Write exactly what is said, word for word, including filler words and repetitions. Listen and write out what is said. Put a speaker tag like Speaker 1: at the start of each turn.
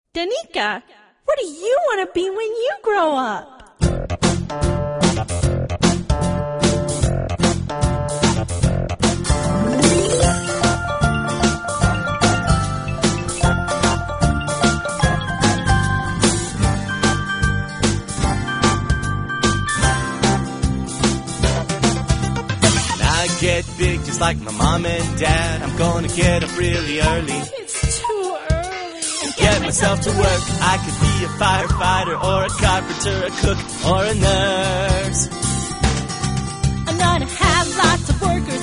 Speaker 1: Danica, what do you want to be when you grow up?
Speaker 2: Get big just like my mom and dad. I'm gonna get up really early.
Speaker 1: It's too early.
Speaker 2: And get myself to work. I could be a firefighter or a carpenter, a cook or a nurse.
Speaker 1: I'm gonna have lots of workers